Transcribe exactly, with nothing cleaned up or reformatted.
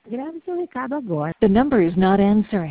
Grave seu recado agora. The number is not answering.